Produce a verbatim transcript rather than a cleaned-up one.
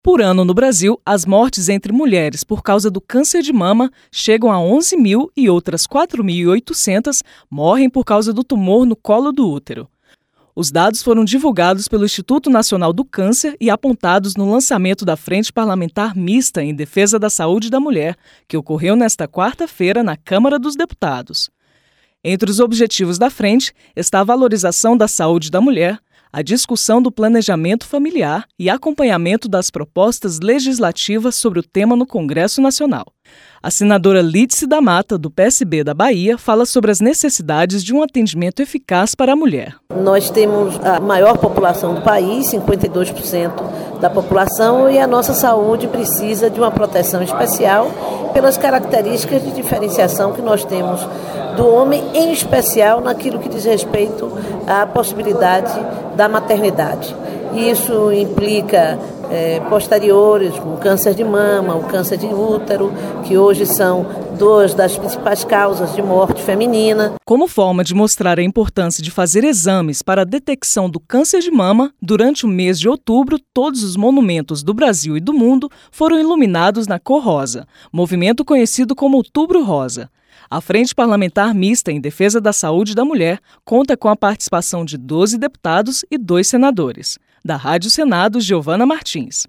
Por ano no Brasil, as mortes entre mulheres por causa do câncer de mama chegam a onze mil e outras quatro mil e oitocentas morrem por causa do tumor no colo do útero. Os dados foram divulgados pelo Instituto Nacional do Câncer e apontados no lançamento da Frente Parlamentar Mista em Defesa da Saúde da Mulher, que ocorreu nesta quarta-feira na Câmara dos Deputados. Entre os objetivos da frente está a valorização da saúde da mulher, a discussão do planejamento familiar e acompanhamento das propostas legislativas sobre o tema no Congresso Nacional. A senadora Lídice da Mata, do P S B da Bahia, fala sobre as necessidades de um atendimento eficaz para a mulher. Nós temos a maior população do país, cinquenta e dois por cento da população, e a nossa saúde precisa de uma proteção especial pelas características de diferenciação que nós temos do homem, em especial naquilo que diz respeito à possibilidade da maternidade. Isso implica é, posteriores, o câncer de mama, o câncer de útero, que hoje são duas das principais causas de morte feminina. Como forma de mostrar a importância de fazer exames para a detecção do câncer de mama, durante o mês de outubro, todos os monumentos do Brasil e do mundo foram iluminados na cor rosa, movimento conhecido como Outubro Rosa. A Frente Parlamentar Mista em Defesa da Saúde da Mulher conta com a participação de doze deputados e dois senadores. Da Rádio Senado, Giovana Martins.